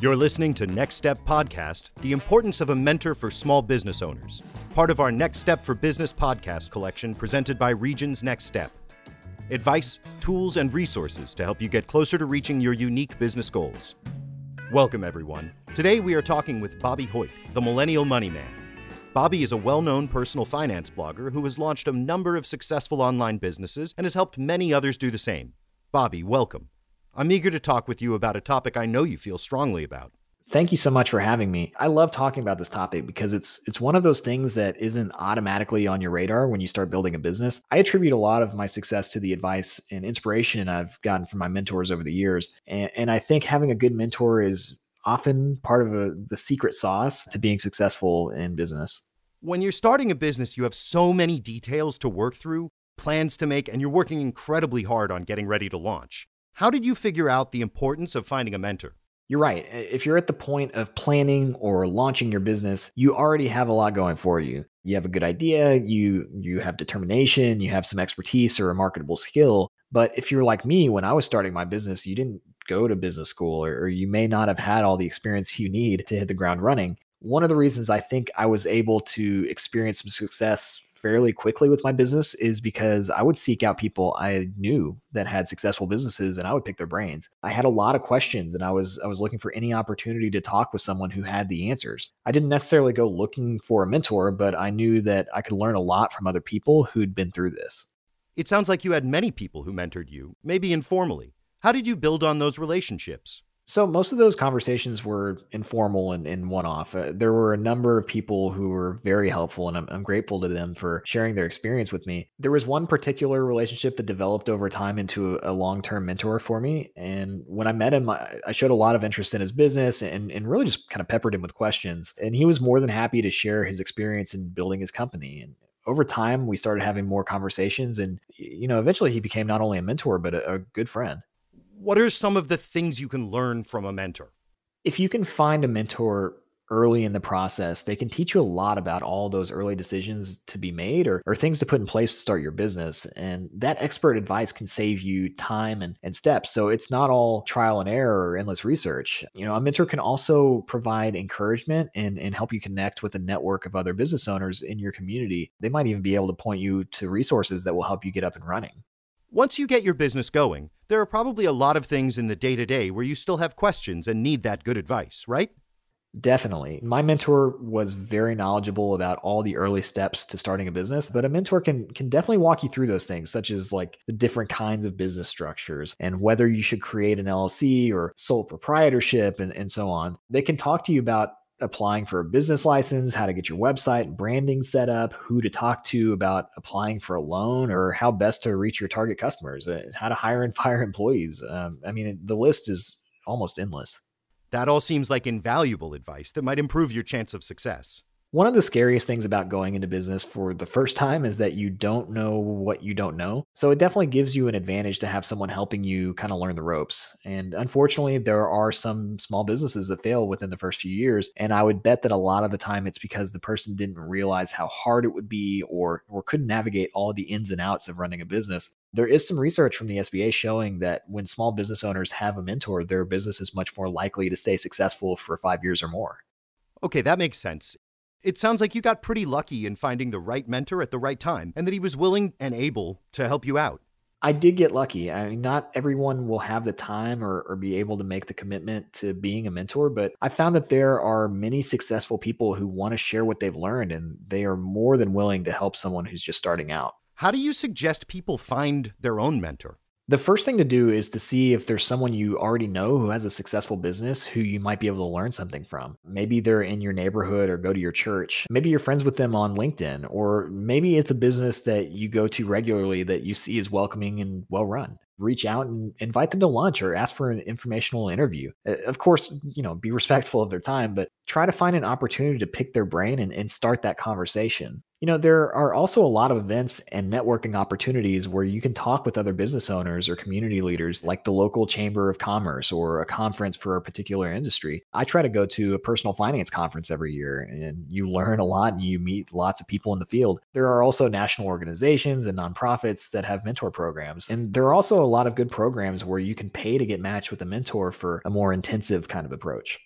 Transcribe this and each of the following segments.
You're listening to Next Step Podcast, the importance of a mentor for small business owners, part of our Next Step for Business podcast collection presented by Regions Next Step. Advice, tools, and resources to help you get closer to reaching your unique business goals. Welcome, everyone. Today we are talking with Bobby Hoyt, the Millennial Money Man. Bobby is a well-known personal finance blogger who has launched a number of successful online businesses and has helped many others do the same. Bobby, welcome. I'm eager to talk with you about a topic I know you feel strongly about. Thank you so much for having me. I love talking about this topic because it's one of those things that isn't automatically on your radar when you start building a business. I attribute a lot of my success to the advice and inspiration I've gotten from my mentors over the years. And I think having a good mentor is often part of the secret sauce to being successful in business. When you're starting a business, you have so many details to work through, plans to make, and you're working incredibly hard on getting ready to launch. How did you figure out the importance of finding a mentor? You're right. If you're at the point of planning or launching your business, you already have a lot going for you. You have a good idea, you have determination, you have some expertise or a marketable skill. But if you're like me, when I was starting my business, you didn't go to business school, or you may not have had all the experience you need to hit the ground running. One of the reasons I think I was able to experience some success fairly quickly with my business is because I would seek out people I knew that had successful businesses and I would pick their brains. I had a lot of questions and I was looking for any opportunity to talk with someone who had the answers. I didn't necessarily go looking for a mentor, but I knew that I could learn a lot from other people who'd been through this. It sounds like you had many people who mentored you, maybe informally. How did you build on those relationships? So most of those conversations were informal and one-off. There were a number of people who were very helpful, and I'm grateful to them for sharing their experience with me. There was one particular relationship that developed over time into a long-term mentor for me. And when I met him, I showed a lot of interest in his business and really just kind of peppered him with questions. And he was more than happy to share his experience in building his company. And over time, we started having more conversations. And, eventually he became not only a mentor, but a good friend. What are some of the things you can learn from a mentor? If you can find a mentor early in the process, they can teach you a lot about all those early decisions to be made or things to put in place to start your business. And that expert advice can save you time and steps. So it's not all trial and error or endless research. A mentor can also provide encouragement and help you connect with a network of other business owners in your community. They might even be able to point you to resources that will help you get up and running. Once you get your business going, there are probably a lot of things in the day-to-day where you still have questions and need that good advice, right? Definitely. My mentor was very knowledgeable about all the early steps to starting a business, but a mentor can definitely walk you through those things, such as like the different kinds of business structures and whether you should create an LLC or sole proprietorship and so on. They can talk to you about applying for a business license, how to get your website and branding set up, who to talk to about applying for a loan, or how best to reach your target customers, how to hire and fire employees. The list is almost endless. That all seems like invaluable advice that might improve your chance of success. One of the scariest things about going into business for the first time is that you don't know what you don't know. So it definitely gives you an advantage to have someone helping you kind of learn the ropes. And unfortunately, there are some small businesses that fail within the first few years. And I would bet that a lot of the time it's because the person didn't realize how hard it would be or couldn't navigate all the ins and outs of running a business. There is some research from the SBA showing that when small business owners have a mentor, their business is much more likely to stay successful for 5 years or more. Okay, that makes sense. It sounds like you got pretty lucky in finding the right mentor at the right time and that he was willing and able to help you out. I did get lucky. Not everyone will have the time or be able to make the commitment to being a mentor, but I found that there are many successful people who want to share what they've learned, and they are more than willing to help someone who's just starting out. How do you suggest people find their own mentor? The first thing to do is to see if there's someone you already know who has a successful business who you might be able to learn something from. Maybe they're in your neighborhood or go to your church. Maybe you're friends with them on LinkedIn, or maybe it's a business that you go to regularly that you see is welcoming and well run. Reach out and invite them to lunch or ask for an informational interview. Of course, be respectful of their time, but try to find an opportunity to pick their brain and start that conversation. There are also a lot of events and networking opportunities where you can talk with other business owners or community leaders, like the local chamber of commerce or a conference for a particular industry. I try to go to a personal finance conference every year, and you learn a lot and you meet lots of people in the field. There are also national organizations and nonprofits that have mentor programs. And there are also a lot of good programs where you can pay to get matched with a mentor for a more intensive kind of approach.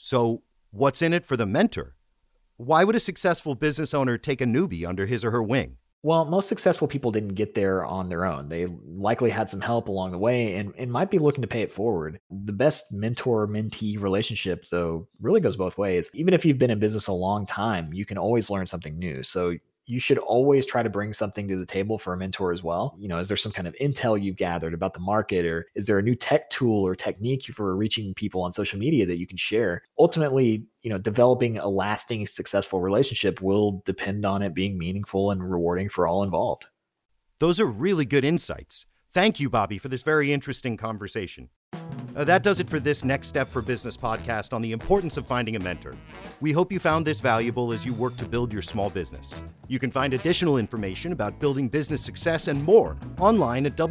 So, what's in it for the mentor? Why would a successful business owner take a newbie under his or her wing? Well, most successful people didn't get there on their own. They likely had some help along the way and might be looking to pay it forward. The best mentor mentee relationship, though, really goes both ways. Even if you've been in business a long time, you can always learn something new. So you should always try to bring something to the table for a mentor as well. Is there some kind of intel you've gathered about the market, or is there a new tech tool or technique for reaching people on social media that you can share? Ultimately, developing a lasting, successful relationship will depend on it being meaningful and rewarding for all involved. Those are really good insights. Thank you, Bobby, for this very interesting conversation. That does it for this Next Step for Business podcast on the importance of finding a mentor. We hope you found this valuable as you work to build your small business. You can find additional information about building business success and more online at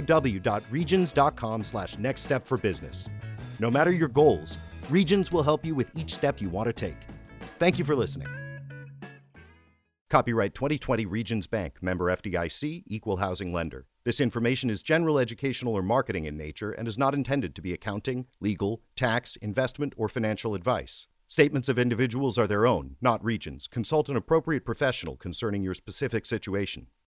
www.regions.com/nextstepforbusiness. No matter your goals, Regions will help you with each step you want to take. Thank you for listening. Copyright 2020 Regions Bank, member FDIC, equal housing lender. This information is general educational or marketing in nature and is not intended to be accounting, legal, tax, investment, or financial advice. Statements of individuals are their own, not Regions. Consult an appropriate professional concerning your specific situation.